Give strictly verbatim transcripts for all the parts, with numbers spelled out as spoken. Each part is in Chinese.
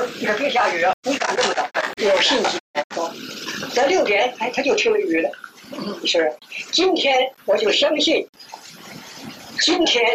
你可别下雨啊！你敢这么早？有信心。在六点，哎，他就停了雨了。是，今天我就相信，今天，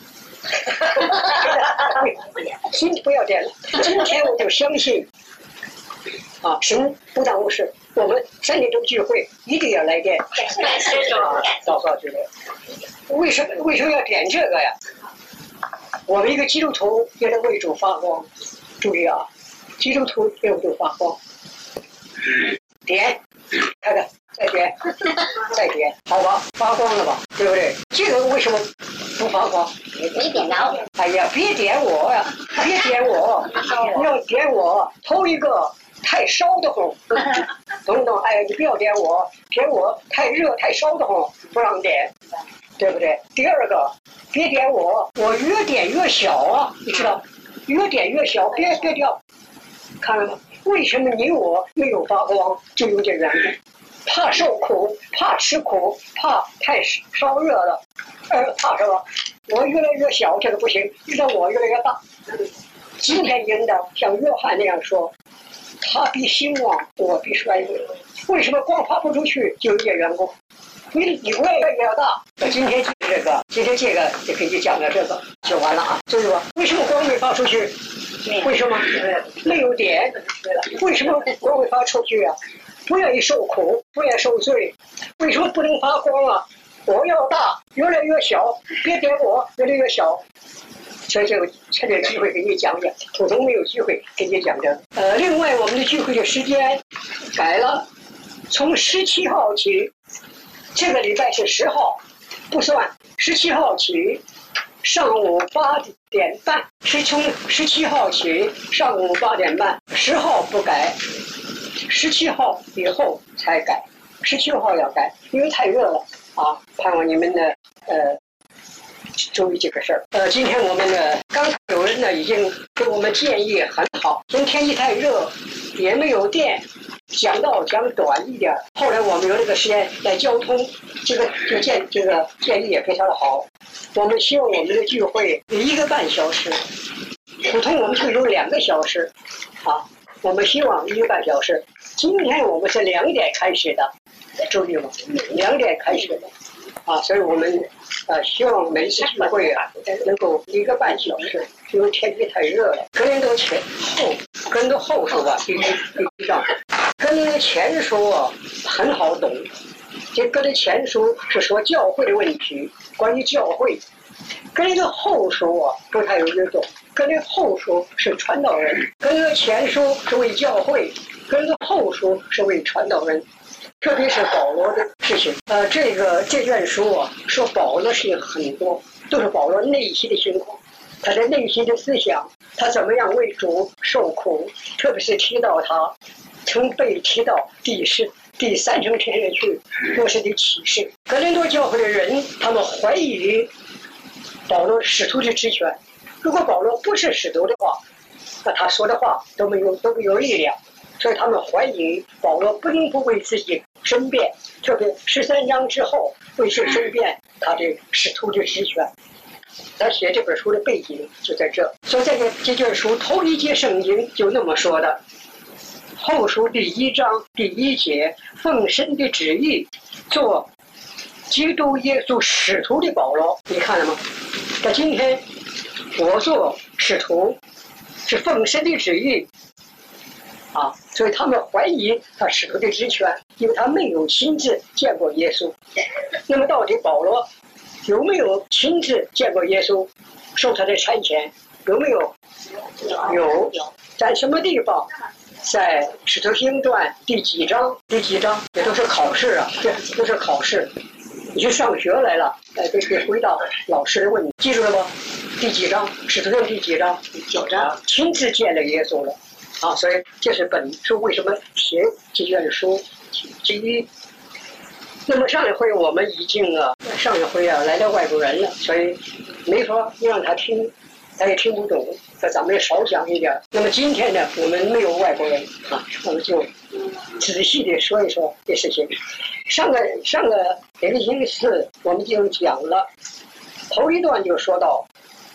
今不要点了。今天我就相信，啊，神不当无事。我们三点钟聚会一定要来点。啊，祷告之类。为什么为什么要点这个呀？我们一个基督徒也能为主发光。注意啊，基督徒也为主发光。点，看看，再点，再点，好吧，发光了吧，对不对？这个为什么不发光？ 没点着。 哎呀，别点我呀，别点我，要点我，头一个太烧得慌，懂不懂？哎，你不要点我，点我太热太烧得慌，不让点，对不对？第二个，别点我，我越点越小啊，你知道，越点越小，别别掉，看了吗？为什么你我没有发光，就有点原因。怕受苦，怕吃苦，怕太烧热了，呃，怕什么？我越来越小，这个不行，直到我越来越大。今天应当像约翰那样说，他必兴旺，我必衰微。为什么光发不出去就有点缘故？你你越来越大。今天这个，今天这个就可以讲到这个就完了啊，对吧？为什么光没发出去？为什么没有点？为什么光会发出去啊？不愿意受苦，不愿意受罪，为什么不能发光啊？我要大，越来越小，别点我，越来越小。所以就趁这个机会给你讲讲，普通没有机会给你讲讲。呃，另外我们的聚会的时间改了，从十七号起，这个礼拜是十号，不算，十七号起。上午八点半是从十七号起，上午八点半，十号不改，十七号以后才改，十七号要改，因为太热了啊！盼望你们呢，呃，注意这个事儿。呃，今天我们呢，刚才有人呢已经给我们建议很好，今天天气太热，也没有电。讲到讲短一点，后来我们有这个时间来交通，这个就建这个建议也非常的好。我们希望我们的聚会有一个半小时，普通我们就有两个小时，啊，我们希望一个半小时。今天我们是两点开始的，注意吗？两点开始的，啊，所以我们呃希望每次聚会啊能够一个半小时，因为天气太热了。格林多前后，格林多后书啊，第一第一章。格林多前书啊很好懂，这格林前书是说教会的问题，关于教会；格林多后书啊不太有运动，格林后书是传道人，格林多前书是为教会，格林多后书是为传道人。特别是保罗的事情，呃，这个这卷书啊，说保罗的事情很多，都是保罗内心的情况，他的内心的思想，他怎么样为主受苦，特别是提到他曾被提到第四、第三层天上去，若是的启示。格林多教会的人，他们怀疑保罗使徒的职权。如果保罗不是使徒的话，那他说的话都没有都没有力量。所以他们怀疑保罗不能不为自己申辩，特别十三章之后为谁申辩他的使徒的职权。他写这本书的背景就在这，所以这个这卷书头一节圣经就那么说的。后书第一章第一节，奉神的旨意做基督耶稣使徒的保罗，你看了吗？那今天我做使徒是奉神的旨意啊，所以他们怀疑他使徒的职权，因为他没有亲自见过耶稣。那么到底保罗有没有亲自见过耶稣，受他的差遣？有没有？有。在什么地方？在使徒行传第几章？第几章？这都是考试啊，这都是考试。你去上学来了，哎，得得回答老师的问题，记住了吗？第几章？使徒行第几章？第九章。亲自见了耶稣了。啊，所以这是本书为什么写这卷书之一。那么上一回我们已经啊，上一回啊来了外国人了，所以没法让他听，他也听不懂，那咱们也少讲一点。那么今天呢，我们没有外国人啊，我们就仔细的说一说这事情。上个上个礼拜星期四我们就讲了，头一段就说到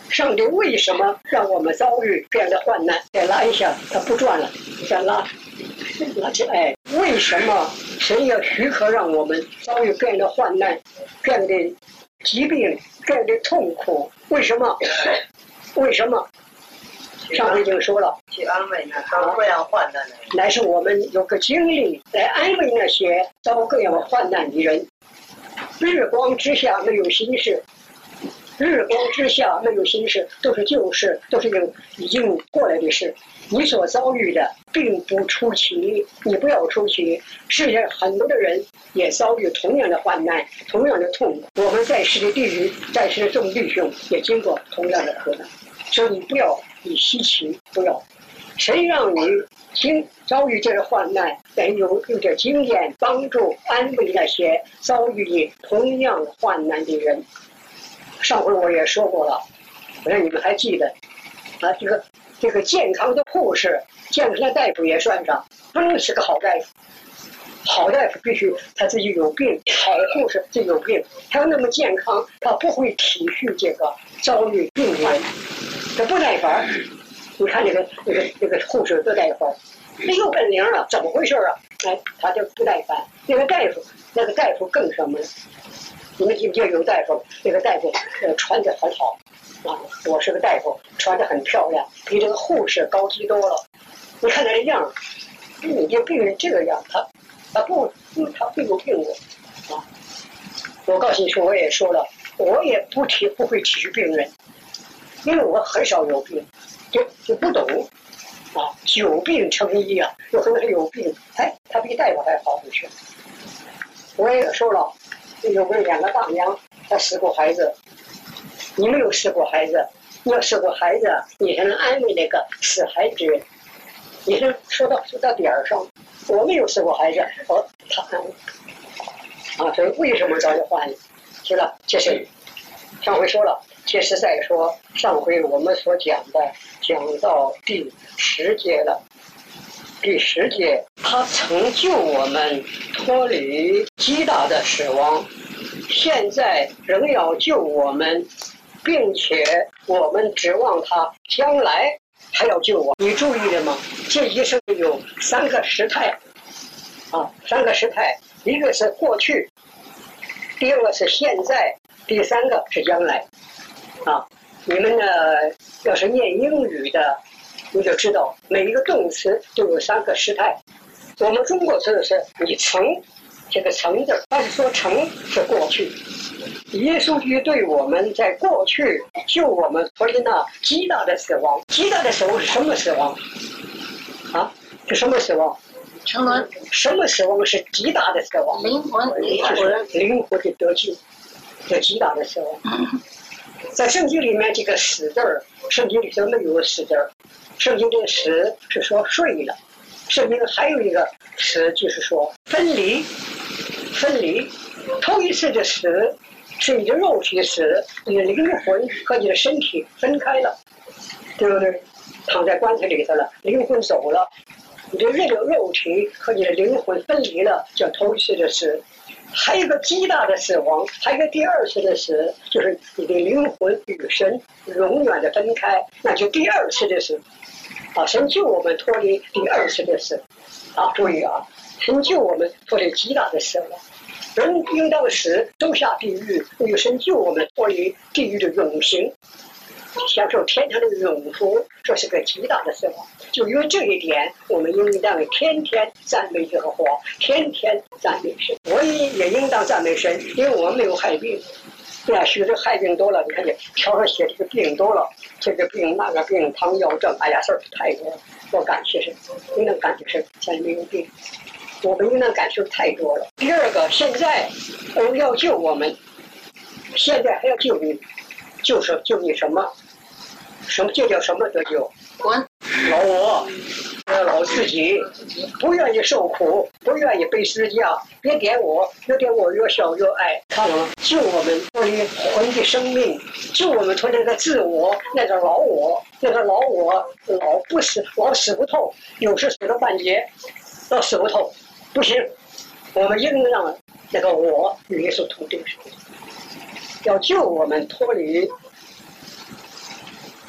上帝为什么让我们遭遇这样的患难？再拉一下，它不转了，再拉，拉起来。为什么神要许可让我们遭遇这样的患难、这样的疾病、这样的痛苦？为什么？为什么？上回已经说了， 去安慰那遭各样患难的人， 乃是我们有个经历来安慰那些遭各样患难的人。日光之下没有心事，日光之下没有心事，都是旧事，都是有已经过来的事。你所遭遇的并不出奇，你不要出奇。世界上很多的人也遭遇同样的患难，同样的痛苦。我们在世的弟兄，在世的众弟兄也经过同样的苦难，所以你不要以稀奇，不要。谁让你经遭遇这个患难，得有有点经验，帮助安慰那些遭遇同样患难的人。上回我也说过了，我让你们还记得啊，这个这个健康的护士、健康的大夫也算上，不能是个好大夫。好大夫必须他自己有病，好护士自己有病，他要那么健康，他不会体恤这个遭遇病的人，他不耐烦。你看这个这个这个护士多耐烦，没有本领啊，怎么回事啊？哎，他就不耐烦。那个大夫，那个大夫更什么呢？你们记不记得有大夫？那个大夫呃穿得很好啊，我是个大夫，穿得很漂亮，比这个护士高级多了。你看他这样，你这病人这个样，他他不，因为他没有病过啊。我告诉你说，我也说了，我也不体不会体恤病人，因为我很少有病。就就不懂啊，久病成医啊，有很多人有病，哎，他比大夫还好一些。我也说了，有个两个大娘，她死过孩子，你没有死过孩子，你要死过孩子，你才能安慰那个死孩子人，你是说到说到点儿上。我没有死过孩子，我他啊，所以为什么遭遇患难？是吧？这是上回说了。这是在说上回我们所讲的，讲到第十节了。第十节，他曾救我们脱离极大的死亡，现在仍要救我们，并且我们指望他将来还要救我。你注意了吗？这一生有三个时态，啊，三个时态，一个是过去，第二个是现在，第三个是将来。啊，你们呢？要是念英语的，你就知道每一个动词都有三个时态。我们中国说的是你曾，这个曾字，但是说曾是过去。耶稣基督对我们在过去救我们脱离那极大的死亡。极大的死亡是什么死亡？啊，是什么死亡？ 沉沦。 什么死亡是极大的死亡？ 灵魂， 就是灵魂的得救，是极大的死亡。在圣经里面，这个死字儿，圣经里头没有死字儿。圣经这个死是说睡了，圣经还有一个死就是说分离，分离。头一次的死是你的肉体死，你的灵魂和你的身体分开了，对不对？躺在棺材里头了，灵魂走了，你的肉肉体和你的灵魂分离了，叫头一次的死。还有一个极大的死亡，还有一个第二次的死，就是你的灵魂与神永远的分开，那就第二次的死。啊，神救我们脱离第二次的死。啊，注意啊，神救我们脱离极大的死亡。人应当死，都下地狱，因为神救我们脱离地狱的永刑，享受天堂的永福，这是个极大的死亡。就因为这一点，我们应当天天赞美耶和华，天天赞美神。我也也应当赞美神，因为我们没有害病。对啊，学这害病多了，你看这条上写这个病多了，这个病那个病，糖尿症，哎呀，事儿太多了。要感谢神，应当感谢神，才没有病。我们应当感受太多了。第二个，现在我要救我们，现在还要救你，就是救你什么？什么这叫什么得救？ 滚！ 老我，老自己，不愿意受苦，不愿意背十字架，别点我，越点我越笑越爱。看了吗？救我们脱离魂的生命，救我们脱离那个自我，那个老我，那个老我老不死，老死不透，有时死了半截，老死不透，不行。我们应让那个我与耶稣同定，要救我们脱离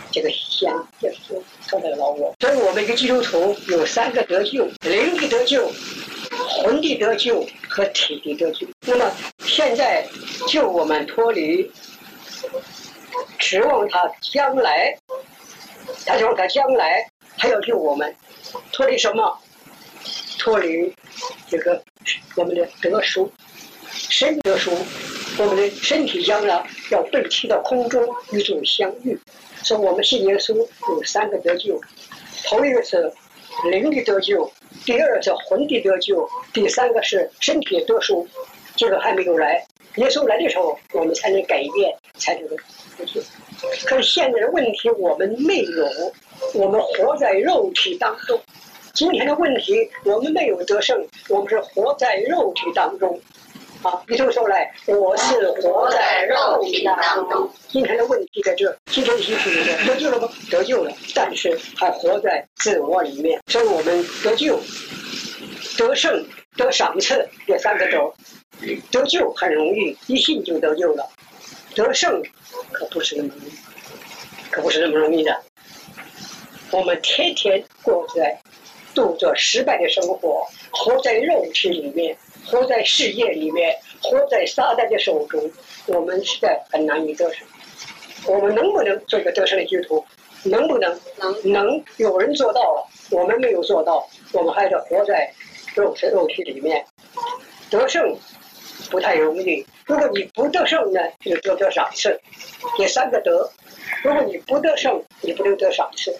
这个先就是说的老我。所以我们一个基督徒有三个得救：灵的得救、魂的得救和体的得救。那么现在救我们脱离，指望他将来，他指望他将来还要救我们脱离什么？脱离这个我们的得赎，身得赎，我们的身体将来要被提到空中与主相遇。所以我们信耶稣有三个得救，头一个是灵的得救，第二是魂的得救，第三个是身体得赎。这个还没有来，耶稣来的时候，我们才能改变，才能得救。可是现在的问题我们没有，我们活在肉体当中。今天的问题，我们没有得胜，我们是活在肉体当中。啊，你这么说来，我是活在肉体当中。今天的问题在这，今天的题是得救了吗？得救了，但是还活在自我里面。所以我们得救、得胜、得赏赐这三个得。得救很容易，一信就得救了；得胜可不是那么容易，可不是那么容易的。我们天天过在度着失败的生活，活在肉体里面，活在世界里面，活在撒旦的手中，我们实在很难以得胜。我们能不能做一个得胜的基督徒？能不能？能，能。有人做到了，我们没有做到，我们还是活在肉体肉体里面。得胜不太容易。如果你不得胜呢，就得得赏赐。这三个得，如果你不得胜，你不能得赏赐。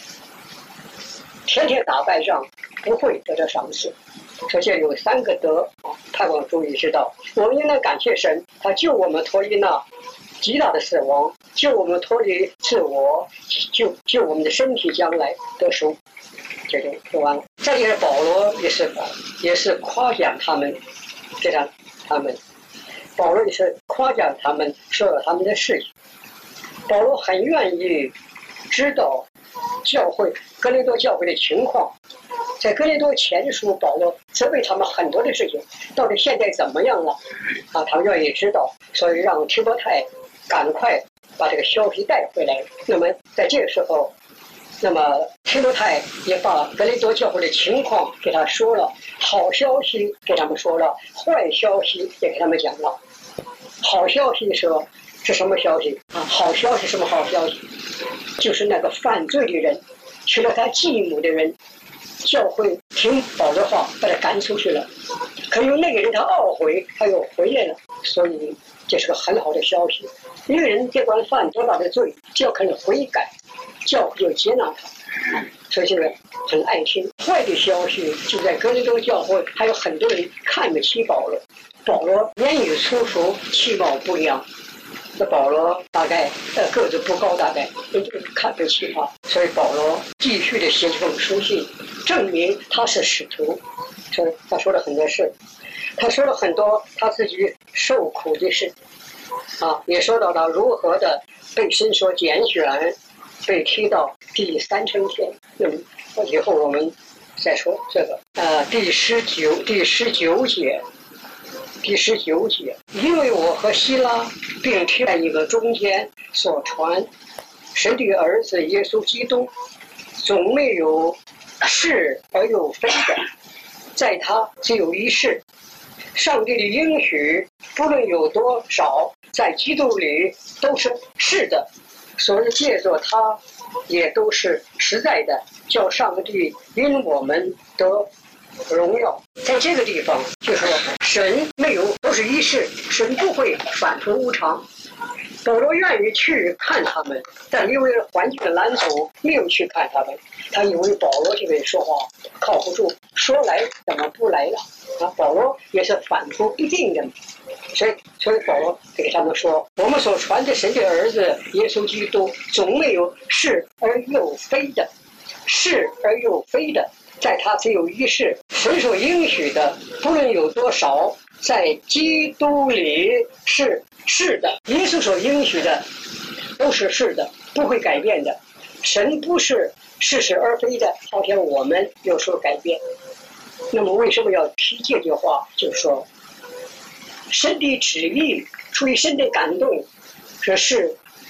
天天打败仗，不会得到赏赐。首先有三个得，盼望诸位知道。我们应当感谢神，他救我们脱离那极大的死亡，救我们脱离自我，救救我们的身体将来得赎。这就说完了。再就是保罗也是也是夸奖他们，给他他们，保罗也是夸奖他们，说了他们的事情。保罗很愿意知道教会哥林多教会的情况，在哥林多前书，保罗责备他们很多的事情，到底现在怎么样了？啊，他们愿意知道，所以让提摩太赶快把这个消息带回来。那么在这个时候，那么提摩太也把哥林多教会的情况给他说了，好消息给他们说了，坏消息也给他们讲了。好消息说是什么消息啊？好消息什么好消息？就是那个犯罪的人，娶了他继母的人，教会听保罗话把他赶出去了。可有那个人他懊悔，他又回来了，所以这是个很好的消息。一个人别管犯多大的罪，只要肯悔改，教会就接纳他，所以这个很爱听。坏的消息就在哥林多教会，还有很多人看不起保罗。保罗言语粗俗，气貌不良。那保罗大概呃个子不高，大概人就看不起他，所以保罗继续的写这封书信，证明他是使徒。所以他说了很多事，他说了很多他自己受苦的事，啊，也说到了如何的被神所拣选，被提到第三层天。那么以后我们再说这个。呃，第十九第十九节。第十九节，因为我和希拉并提在一个中间所传神的儿子耶稣基督，总没有是而又非的，在他只有一是。上帝的应许不论有多少，在基督里都是是的，所以借着他也都是实在的，叫上帝因我们得荣耀。在这个地方就说神没有都是一世，神不会反复无常。保罗愿意去看他们，但因为环境的拦阻没有去看他们。他以为保罗这边说话靠不住，说来怎么不来了啊？保罗也是反复不定的，所以所以保罗给他们说，我们所传的神的儿子耶稣基督总没有是而又非的，是而又非的，在他只有一是。神所应许的不论有多少，在基督里是是的。耶稣所应许的都是是的，不会改变的。神不是是是而非的，好像我们有所改变。那么为什么要提这句话？就是说神的旨意出于神的感动，是是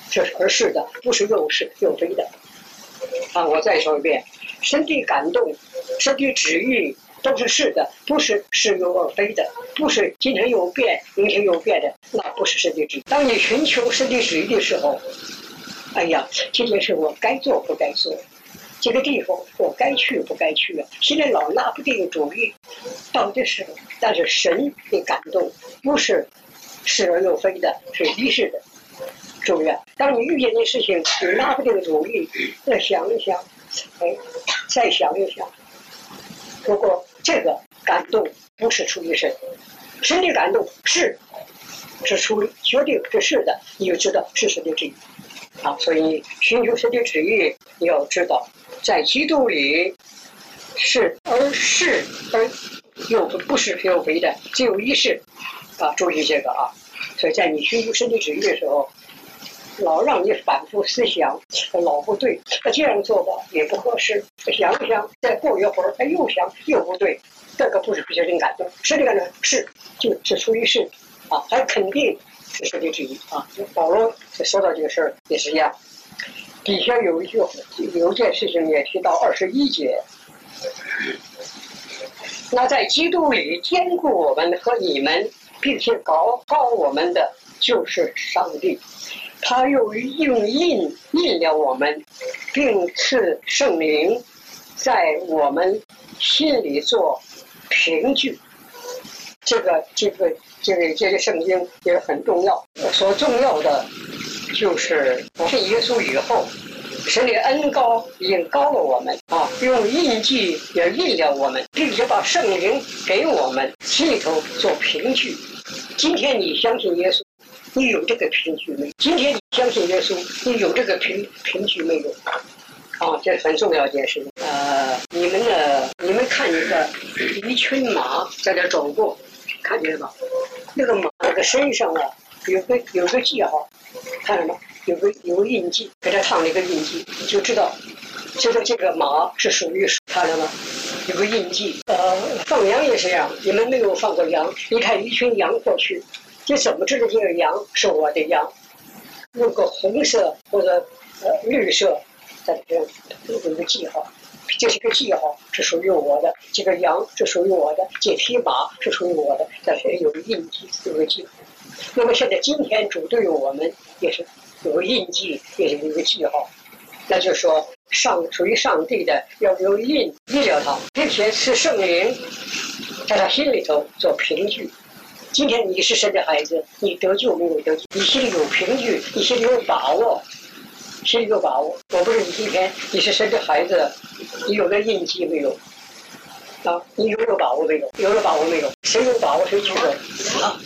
这是而是的，不是又是又非的。啊，我再说一遍，神的感动，神的旨意都是是的，不是是又而非的，不是今天又变，明天又变的，那不是神的旨意。当你寻求神的旨意的时候，哎呀，这件事我该做不该做，这个地方我该去不该去啊！现在老拿不定主意，到底是，但是神的感动不是是而又非的，是一致的。注意啊，当你遇见的事情，你拿不定主意，再想一想，哎，再想一想。如果这个感动不是出于神，神的感动是是出于决定这是的，你就知道是神的旨意啊。所以寻求神的旨意，你要知道，在基督里是而是而又不是又非的，只有一是啊。注意这个啊。所以在你寻求神的旨意的时候，老让你反复思想，老不对，这样做吧也不合适，想一想，再过一会儿，哎，又想又不对，这个不是神的感动，神的感动是就是出于是啊，还肯定是神的旨意啊。保罗说到这个事儿也是一样，底下有一句有一件事情也提到二十一节，那在基督里坚固我们和你们，并且高高我们的就是上帝。他又用印印了我们，并赐圣灵在我们心里做凭据。这个这个这个这个圣经也很重要。所重要的就是信耶稣以后，神的恩高已经高了我们啊，用印记也印了我们，并且把圣灵给我们心里头做凭据。今天你相信耶稣，你有这个凭据没有？今天你相信耶稣，你有这个凭凭据没有？啊，这是很重要一件事情。呃，你们呢？你们看一个一群马在这走过，看见了吗？那个马的身上啊，有个有个记号，看了吗？有个有个印记，给它烫了一个印记，就知道，知道这个马是属于看了吗？有个印记。呃，放羊也是这样，你们没有放过羊，你看一群羊过去。你怎么知道这个羊是我的羊？用个红色或者呃绿色，在这有一个记号，这是个记号，是属于我的。这个羊是属于我的，这匹马是属于我的，但是有个印记，有个记号。那么现在今天主对我们也是有个印记，也是有个记号，那就是说上属于上帝的要有印印了他，并且是圣灵在他心里头做凭据。今天你是神的孩子，你得救没有得救？你心里有凭据，你心里有把握，心里有把握。我不是你今天你是神的孩子，你有了印记没有？啊，你有了把握没有？有了把握没有？谁有把握谁举手？啊，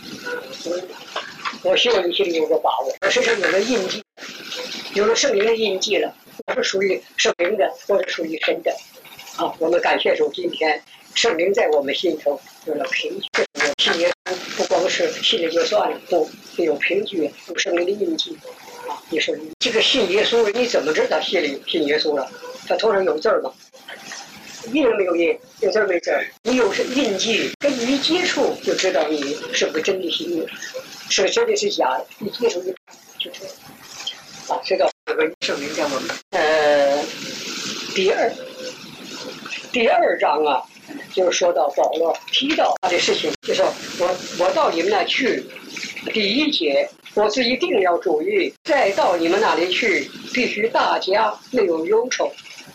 我希望你心里有个把握。我身上有了印记，有了圣灵的印记了，我是属于圣灵的，我是属于神的。啊，我们感谢主，今天圣灵在我们心头有了凭据。信耶稣不光是信了就算了，不有凭据，有圣灵的印记啊！你说这个信耶稣，你怎么知道信信耶稣了？他头上有字吗？印了没有印？有字没字？你有印记，跟你一接触就知道你是不是真的信耶稣，是真的是假的。一接触就就知道啊，知道这个圣灵在我们呃第二第二章啊。就是说到保罗提到他的事情，就说我我到你们那去，第一节我自己定要注意，再到你们那里去，必须大家没有忧愁。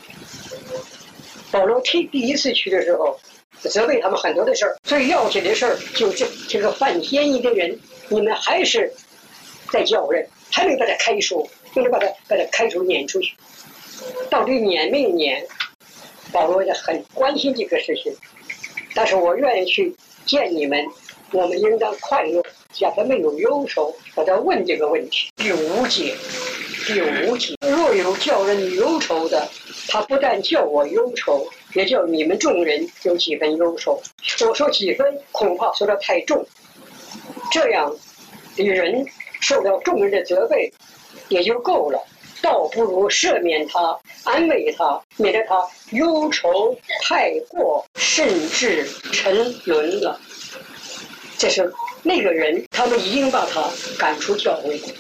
保罗提第一次去的时候，责备他们很多的事儿，最要紧的事儿就是这个犯奸淫的人，你们还是在叫人，还没把他开除，没把他把他开除撵出去，到底撵没撵？保罗也很关心这个事情，但是我愿意去见你们，我们应当快乐，假他没有忧愁。我在问这个问题。第五节，第五节，若有叫人忧愁的，他不但叫我忧愁，也叫你们众人有几分忧愁。我说几分，恐怕说得太重，这样的人受到众人的责备也就够了。倒不如赦免他，安慰他，免得他忧愁太过，甚至沉沦了。这是那个人，他们已经把他赶出教会，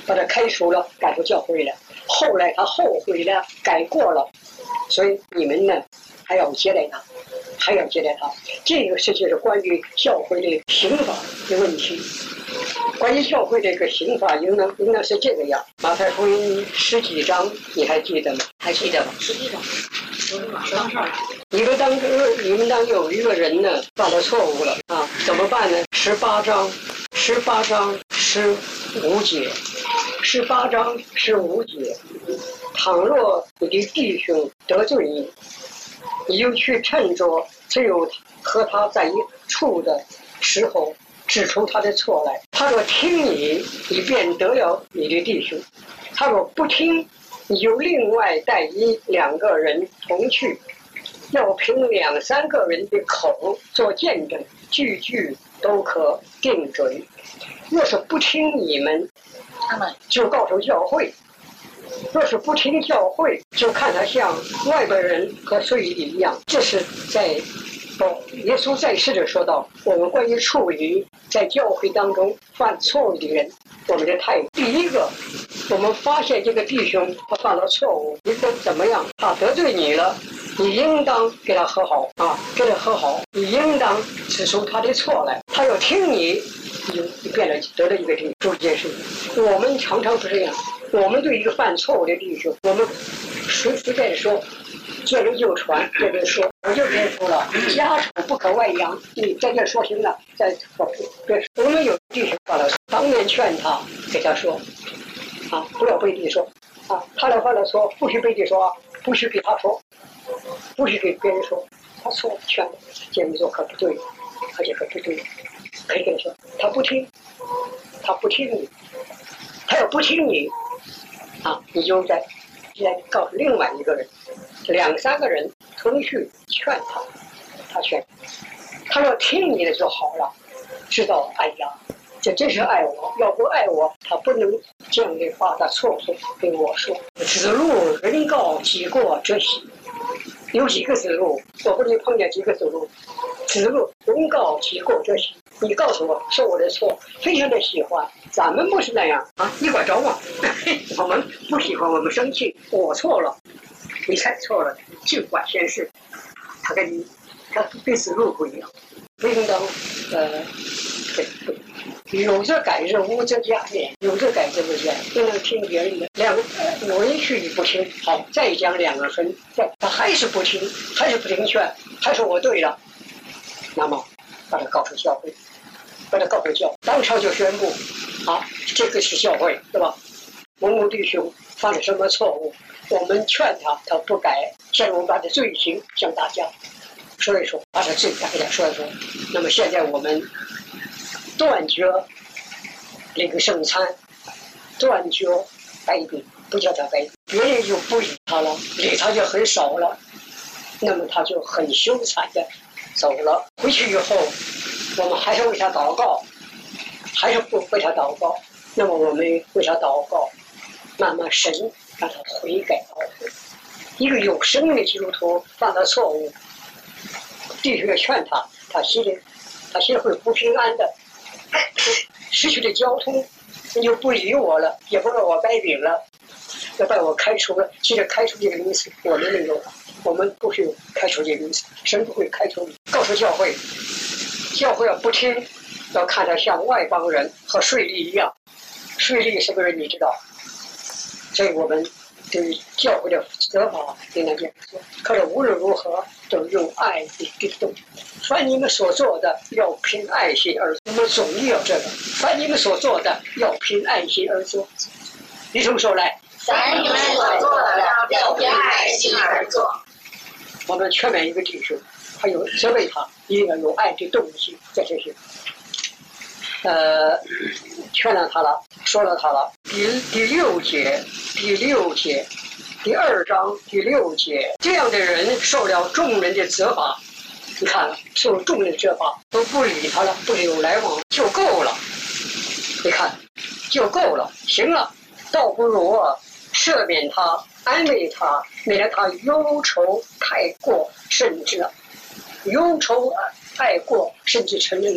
把他开除了，赶出教会了。后来他后悔了，改过了，所以你们呢还要接待他，还要接待他。这个实际是关于教会的刑法的问题。关于教会这个刑法应当应当是这个样。马太福音十几章你还记得吗？还记得吗？ 十几章，我是马上上。 你们当你们当有一个人呢犯了错误了啊，怎么办呢？十八章，十八章十五节，十八章十五节。倘若你的弟兄得罪你，你就去趁着只有和他在一处的时候指出他的错来。他若听你，你便得了你的弟兄；他若不听，你就另外带一两个人同去，要凭两三个人的口做见证，句句都可定准。若是不听你们， 他们就告诉教会；若是不听教会，就看他像外边人和税吏一样。这是在哦，耶稣在世的说到，我们关于处理在教会当中犯错误的人，我们的态度。第一个，我们发现这个弟兄他犯了错误，你怎怎么样？他得罪你了，你应当给他和好啊，跟他和好。你应当指出他的错来。他要听你，你就变了得了一个弟兄。做一件事情，我们常常是这样。我们对一个犯错误的弟兄，我们实实在说。见人就传，这边说，我就别说了，家丑不可外扬。你在这说行了，再说别说。我们有弟兄犯了，当面劝他，给他说，啊，不要背地说，啊，他来犯了错，不许背地说，不许给他说，不许给别人说，他错劝，这样做可不对，而且可不对，可以跟他说，他不听，他不听你，他要不听你，啊，你就在。再告诉另外一个人，两三个人同去劝他，他劝，他要听你的就好了，知道哎呀，这真是爱我，要不爱我，他不能这样的把他错误跟我说。子路人告己过者喜，有几个子路，我不能碰见几个子路。子路人告己过者喜，你告诉我是我的错，非常的喜欢。咱们不是那样啊！你管着我，我们不喜欢，我们生气，我错了，你才错了，就管闲事。他跟你，他跟子路不一样，不应当呃，有则改之，无则加勉；有则改之，无则加勉。不能听别人的，两个有人去你不听，好，再讲两个分，他还是不听，还是不听劝，还说我对了，那么把他告诉教会。把他告诉教，当场就宣布，啊，这个是教会，对吧？某某弟兄犯了什么错误，我们劝他，他不改，现在我们把他罪行向大家说一说，把他罪改给他说一说。那么现在我们断绝那个圣餐，断绝拜饼，不叫他拜饼，别人就不理他了，理他就很少了，那么他就很羞惭的走了。回去以后。我们还是为他祷告，还是不为他祷告。那么我们为他祷告，慢慢神让他悔改懊悔。一个有生命的基督徒犯了错误，弟兄要劝他，他心里他心里会不平安的。失去了交通，你就不理我了，也不让我掰饼了，要把我开除了。其实开除这个名词我们没有，我们不是开除这个名词，神不会开除你。告诉教会。教会要不听，要看他像外邦人和税吏一样。税吏是不是你知道？所以我们对教会的责罚应该这样说。可是无论如何，都用爱的激动。凡你们所做的，要凭爱心而做。我们总要这个。凡你们所做的，要凭爱心而做。你这么说来？ 凡你们所做的，要凭爱心而做。 我们劝勉一个弟兄。还有责备他，应该有爱的动机在这些。呃，劝了他了，说了他了。第第六节，第六节，第二章第六节，这样的人受了众人的责罚。你看，受众人的责罚，都不理他了，不有来往就够了。你看，就够了，行了，倒不如赦免他，安慰他，免得他忧愁太过甚至了。忧愁太过，甚至承认了，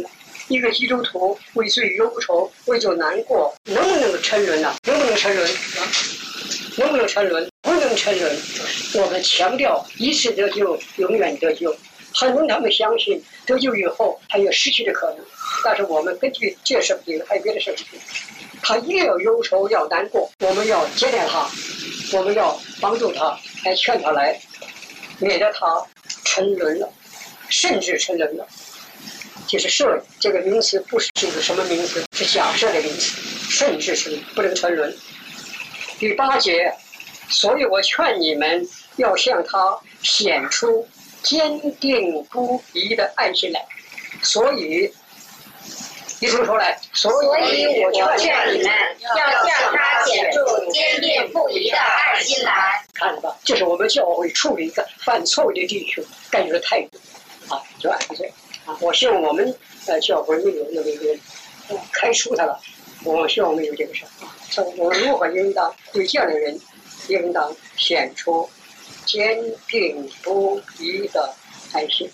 一个基督徒为罪忧愁，为罪难过，能不能沉沦呢？能不能沉沦啊？能不能沉沦？不能沉沦。我们强调一次得救，永远得救。很多人他们相信得救以后还有失去的可能，但是我们根据这圣经还有别的圣经，他也要忧愁，要难过，我们要接待他，我们要帮助他，来劝他来，免得他沉沦了，甚至沉沦了。其实设这个名词不是一个什么名词，是假设的名词，甚至是不能沉沦。第八节，所以我劝你们要向他显出坚定不移的爱心来。所以一同说来，所以我劝你们要向他显出坚定不移的爱心来。 看了吧，这是我们教会处理一个犯错的弟兄该有的态度啊，就按这啊。我希望我们呃教会没有那么一个人、呃、开除他了，我希望没有这个事啊。我如何应当对这样的人，应当显出坚定不移的爱心。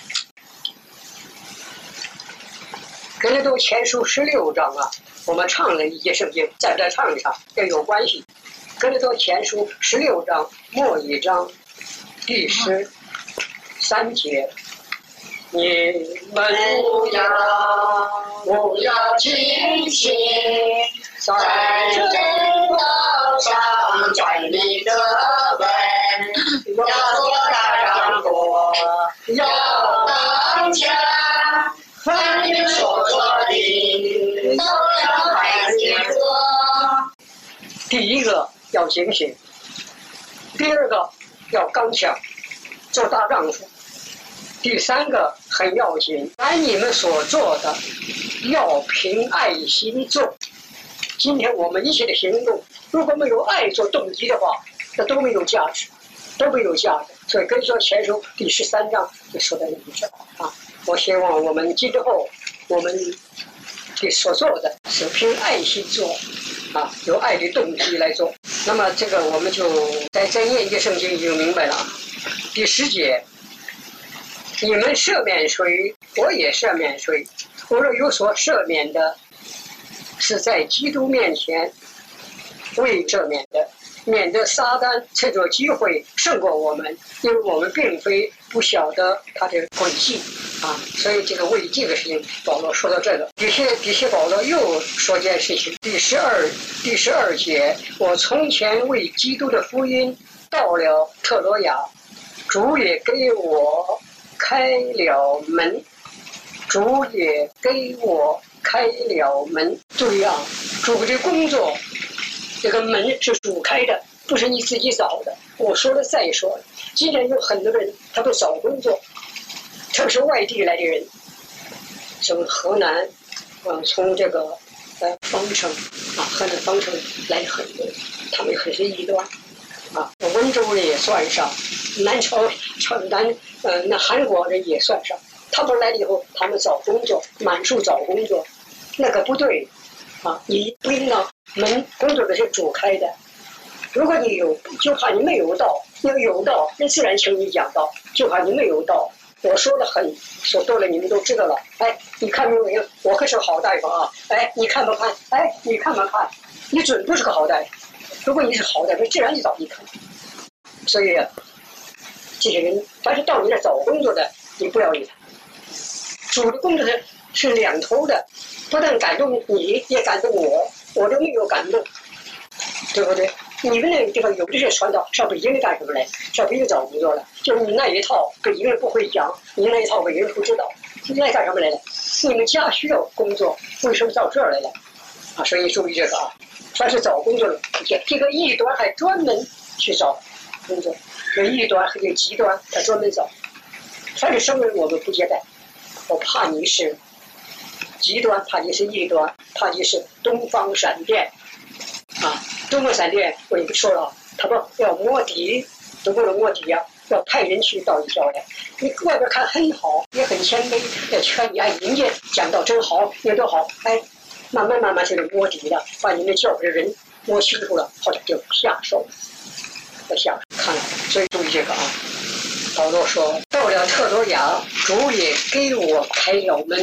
哥林多前书十六章啊，我们唱了一节圣经，再再唱一唱，这有关系。哥林多前书十六章末一章第十三节，你们不要不要轻信，在真道上站立得稳，要做大丈夫，要当家，凡你所做的，都要还结果。 第一个要警醒，第二个要刚强，做大丈夫。第三个很要紧，凡你们所做的，要凭爱心做。今天我们一切的行动，如果没有爱做动机的话，那都没有价值，都没有价值。所以跟说前书第十三章就说的一句啊，我希望我们今之后，我们的所做的是凭爱心做，啊，有爱的动机来做。那么这个我们就再再念一个圣经就明白了。第十节，你们赦免谁，我也赦免谁。我若有所赦免的，是在基督面前为赦免的，免得撒旦趁着机会胜过我们，因为我们并非不晓得他的诡计啊。所以这个为这个事情，保罗说到这个，底下底下保罗又说件事情，第十二第十二节，我从前为基督的福音到了特罗亚，主也给我开了门，主也给我开了门。注意啊，主的工作，这个门是主开的，不是你自己找的。我说了再说了，今天有很多人他都找工作，特别是外地来的人，从河南，呃，从这个呃方城啊，河南方城来的很多，他们很是异端啊。温州人也算上，南朝朝南呃那韩国人也算上。他们来了以后，他们找工作，满处找工作，那个不对啊！你不应当门工作的是主开的，如果你有，就怕你没有到；你要有到，那自然请你讲到；就怕你没有到。我说的很说多了，你们都知道了。哎，你看没有？我可是好大夫啊！哎，你看不看？哎，你看不看？你准不是个好大夫。如果你是好大夫，自然就找你看。所以，这些人凡是到你这找工作的，你不要理他。主的工作是是两头的，不但感动你，也感动我，我都没有感动，对不对？你们那个地方有这些传道，上北京干什么来？上北京找工作了，就是你那一套北京人不会讲，你那一套北京人不知道，你来干什么来了？你们家需要工作，为什么到这儿来了？啊，所以注意这个啊，凡是找工作的，这个异端还专门去找工作，有异端和有极端，他专门找，凡是生人我们不接待。我怕你是极端，怕你是异端，怕你是东方闪电啊！东方闪电我也不说了，他说要摸底，都不能摸底呀、啊，要派人去到你教来。你外边看很好，也很谦卑，要劝你，哎，人家讲道真好，也都好，哎，慢慢慢慢就摸底了，把你们教会的人摸清楚了，后来就下手，要下手看了，所以注意这个啊。保罗说：“到了特罗亚，主也给我开了门。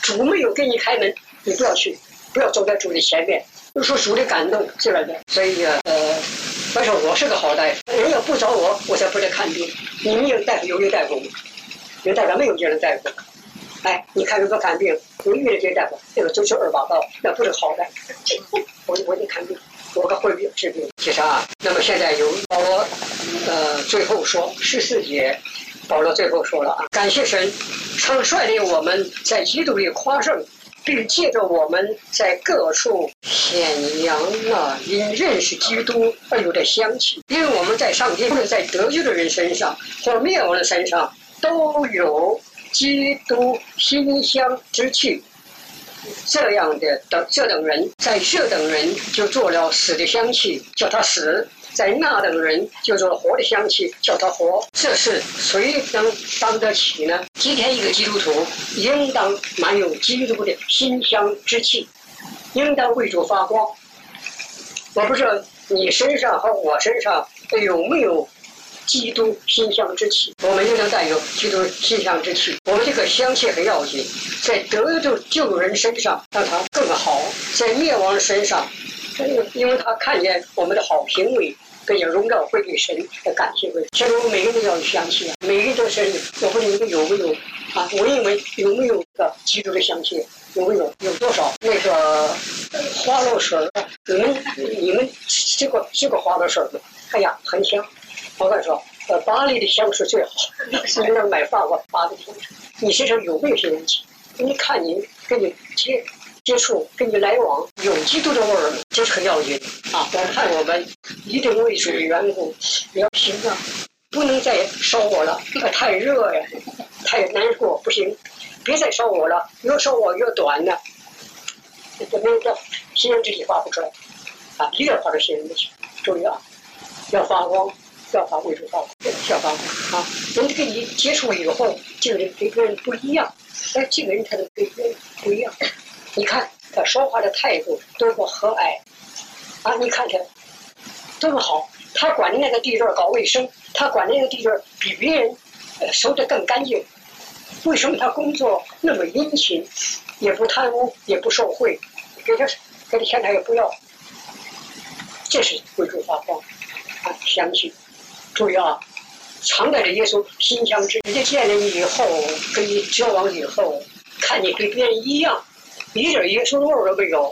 主没有给你开门，你不要去，不要走在主的前面。就说主的感动之类的。所以呃，反正我是个好大夫，人要不找我，我才不来看病。你们有大夫有没有大夫吗？有大夫没有这样的大夫？哎，你看如果看病，你遇到这个大夫，那个九九二八道，那不是好的。我我得看病，我个会病治病。其实啊，那么现在有保罗，呃，最后说十四节，保罗最后说了啊，感谢神，常率领我们在基督里夸胜，并借着我们在各处显扬了因认识基督而有的香气，因为我们在上帝，无论在得救的人身上或灭亡的身上，都有基督馨香之气。这样的等这等人，在这等人就做了死的香气，叫他死；在那等人就做了活的香气，叫他活。这是谁能当得起呢？今天一个基督徒应当满有基督的馨香之气，应当为主发光。我不知道你身上和我身上有没有基督馨香之气，我们应当带有基督馨香之气。我们这个香气很要紧，在得救救人身上让他更好，在灭亡人身上，因为他看见我们的好行为，跟有荣耀归给神的感谢归。其实我们每个人都要有香气啊，每个人都是，我不知道你们有没有啊？我认为有没有个基督的香气？有没有？有多少？那个花露水儿，你们你们这个这个花露水儿，哎呀，很香。我跟你说，呃，巴黎的香水最好。你能买法国巴黎的香水，你身上有没有这人气？你看你跟你接接触，跟你来往，有基督的味儿，这是很要紧啊！我看我们一定为主的缘故，要行啊，不能再烧我了，太热呀，太难过，不行，别再烧我了，越烧我越短呢，这没有这新人之气发不出来啊，一定要发出新人之气，注意啊，要发光。要发为主发光，要发光啊！人跟你接触以后，这个人跟别人不一样，哎，这个人他就跟别人不一样。你看他说话的态度多么和蔼啊！你看他多么好，他管的那个地段搞卫生，他管的那个地段比别人呃收得更干净。为什么他工作那么殷勤，也不贪污，也不受贿，给他给他钱他也不要？这是为主发光啊！相信。注意啊，常带着耶稣馨香之，你见人以后，跟你交往以后，看你跟别人一样，一点耶稣的味儿都没有。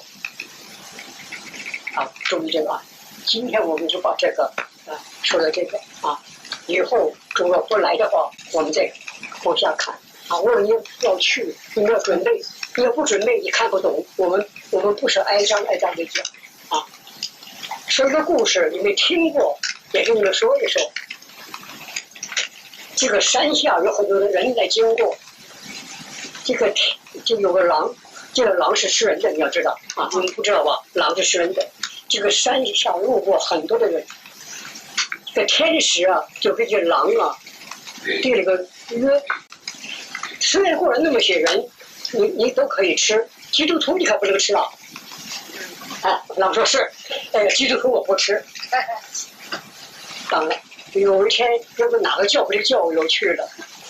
啊，注意这个啊！今天我们就把这个啊说到这个啊，以后如果不来的话，我们再往下看啊。我说你要去，你们要准备，你要不准备，你看不懂。我们我们不是挨章挨章的讲啊，说一个故事，你们听过。也跟你们说一说，这个山下有很多的人来经过，这个就有个狼，这个狼是吃人的，你要知道啊，你们不知道吧？狼是吃人的。这个山上路过很多的人，这个天使啊，就给这狼啊递了个约，虽然过了那么些人，你你都可以吃，基督徒你可不能吃啊。啊，狼说是，哎，基督徒我不吃。当然，有一天，要不哪个教会的教友去了，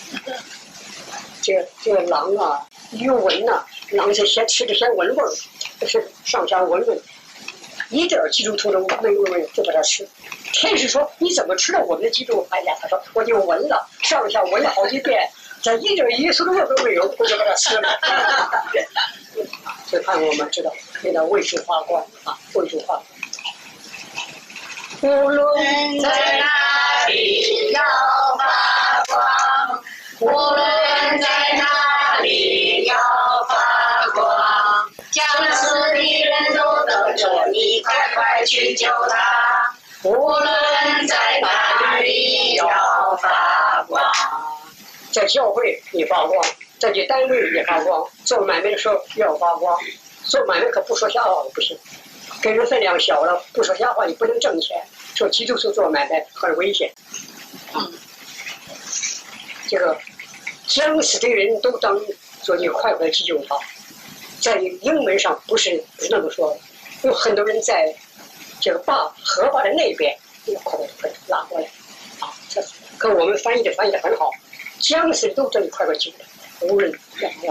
这这个狼啊，一闻呐、啊，狼是先吃的先闻味儿，是上下闻闻，一点基督徒的味味就把它吃。天使说：“你怎么吃了我们的基督？”哎呀，他说：“我就闻了，上下闻了好几遍，这一点耶稣的味都没有，我就把它吃了。”就看我们知道，给它为主发光啊，为主发光。无论在哪里要发光，无论在哪里要发光，将死的人都等着你，快快去救他。无论在哪里要发光， 在教会你发光，在这单位也发光，做买卖的时候要发光，做买卖可不说瞎话不行。给人分量小了，不说瞎话，你不能挣钱。说基督徒做买卖很危险，啊，这个将死的人都当做你快快去救他。在英文上不是不是那么说，有很多人在这个坝河坝的那边，快快快拉过来，啊，这可我们翻译的翻译的很好，将死都叫你快快救他，无论要不要放。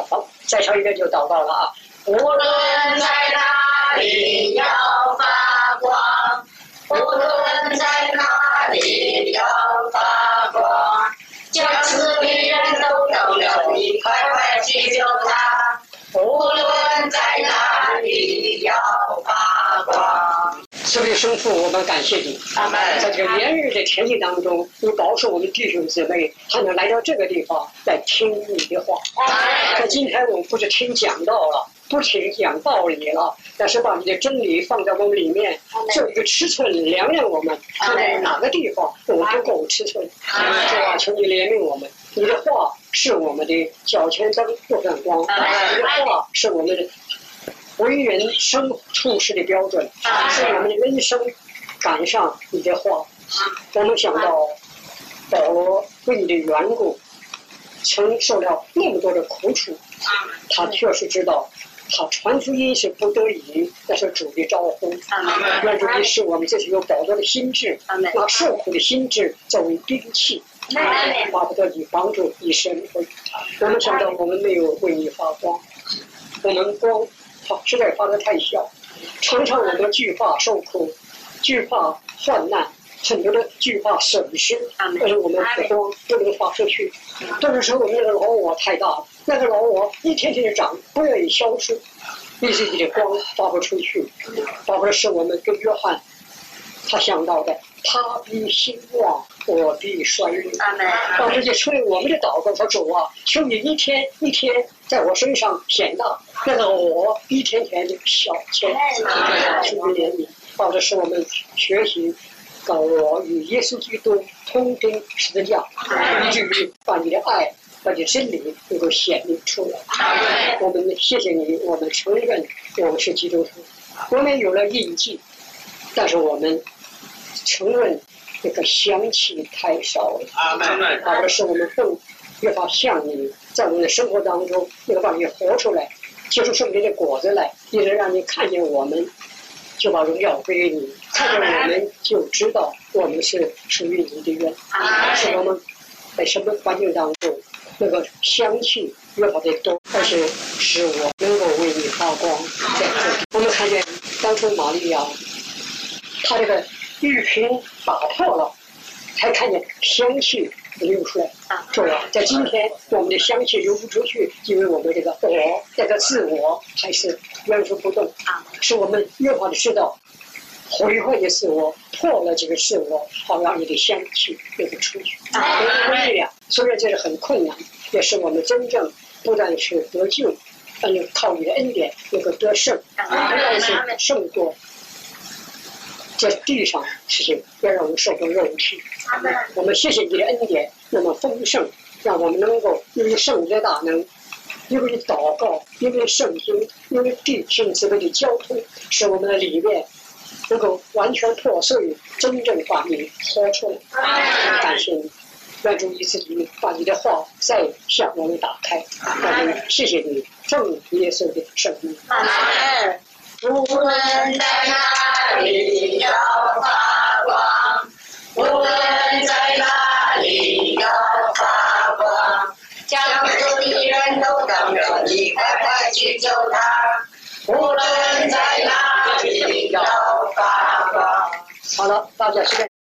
再唱一遍就祷告了啊！无论在哪里要发光，无论在哪里要发光，将死的人都等着你，快快去救他。无论在哪里要发光。慈悲生父，我们感谢你。阿们。在这个炎热的天气当中，你保守我们弟兄姊妹，还能来到这个地方来听你的话。在今天我们不是听讲道了，不听讲道理了，但是把你的真理放在我们里面，做一个尺寸量量我们，看在哪个地方我们不够尺寸。主啊，求你怜悯我们。你的话是我们的脚前灯，路上光。你的话是我们的为人生处事的标准，是我们的人生赶上你的话。我们想到保罗为你的缘故承受了那么多的苦楚，他确实知道他传福音是不得已，那是主的招呼。愿主你使我们这是有保罗的心智，拿受苦的心智作为兵器，巴不得你帮助你生活。我们想到我们没有为你发光，我们光实在发得太小，常常我们惧怕受苦，惧怕患难，很多的惧怕损失，但是我们的光不能发出去。这个时候我们那个老我太大了，那个老我一天天的长，不愿意消失，于是你的光发不出去。包括是我们跟约翰他想到的，他必兴旺，我必衰弱。当这些成为我们的祷告，说主啊，求你一天一天在我身上显大，那个我一天天的小迁，求你怜悯。或者是我们学习告我与耶稣基督同钉十字架，以至于把你的爱、把你的真理能够显明出来。我们谢谢你，我们承认我们是基督徒，我们有了印记，但是我们承认那个香气太少了。或者是我们更越发像你，在我们的生活当中，能够把你活出来，结出圣灵的果子来，也能让你看见我们。就把荣耀归给你，看见我们就知道我们是属于你的人，是我们在什么环境当中，那个香气越发的多，而且使我能够为你发光。在这里，我们看见当初玛利亚，她这个玉瓶打破了，才看见香气流出来。主啊，在今天我们的香气流不出去，因为我们这个我这个自我还是原封不动，使我们越发的知道毁坏的自我，破了这个自我，好让你的香气能够出去，有力量。虽然这是很困难，也是我们真正不但是得救，但是靠你的恩典能够得胜，但是胜过在地上事情，要让我们受过肉体。我们谢谢你的恩典那么丰盛，让我们能够因为圣灵的大能，因为祷告，因为圣经，因为弟兄姊妹的交通，使我们的里面能够完全破碎，真正把你活出来。感谢你，愿主一次你把你的话再向我们打开。我们谢谢你，奉耶稣的圣名。 无论在哪里要发光，无论在哪里要发光，将所有人都等着你，快快去救他。无论在哪里要发光。 好了，大家现在。